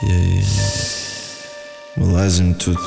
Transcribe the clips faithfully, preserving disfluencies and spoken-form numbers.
Yeah, yeah. Мы лазим тут.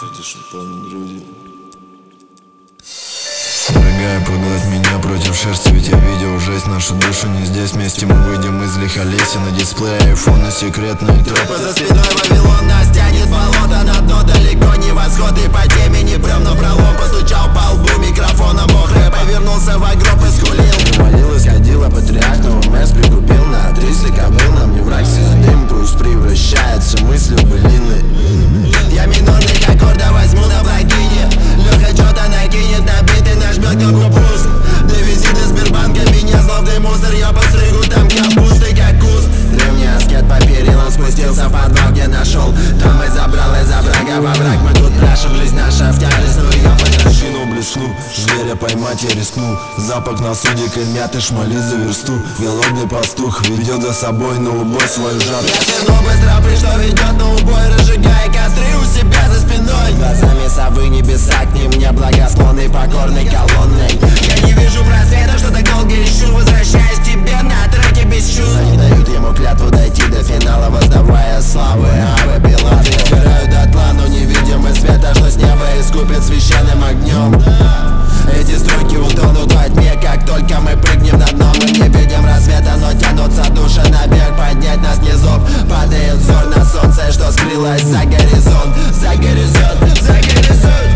Дорогая, погладь меня против шерсти, ведь я видел жесть. Нашу душу не здесь, вместе мы выйдем из лихолесья. На дисплее айфона секретные тропы. За спиной Вавилон нас тянет болото на дно, далеко не восход. И по теме не прям на пролом, постучал по лбу микрофоном. Бог рэп повернулся в гроб и скулил. Молилась, ходила патриарх, но МС прикупил на отрисли кобыл. Нам не враг, дым, пусть превращается мыслью в былины. Я минорных аккордов возьму на благине. Леха что-то накинет на биты, нажмет кнопку пуст. Довези до Сбербанка меня, злобный мусор. Я постригу там капусты, как куст. Древний аскет по перилам спустился в подвал, где нашел. Там и забрал из-за врага во враг. Мы тут пляшем, жизнь наша в тяжесть. Ну я под машину блесну, зверя поймать я рискну. Запах на судик и мяты шмали за версту. Голодный пастух ведет за собой на убой свою жабу. Я сверну быстро, пришло ведет на убой, разжигая костры у себя за спиной. Глазами совы небеса к ним мне благосклонной покорной колонной. Я не вижу просвета, что-то долго ищу, возвращаясь к тебе на треке без чувств. Они дают ему клятву дойти до финала, воздавая славы Авы Пилаты. Я сгораю дотла, но невидимый света, что с неба искупит священным огнем. Эти строки утонут во тьме, как только мы прыгнем на дно. Мы не видим рассвета, но тянутся души на бег. Поднять нас низов, падает взор на солнце, что скрылось за горизонт. За горизонт, за горизонт.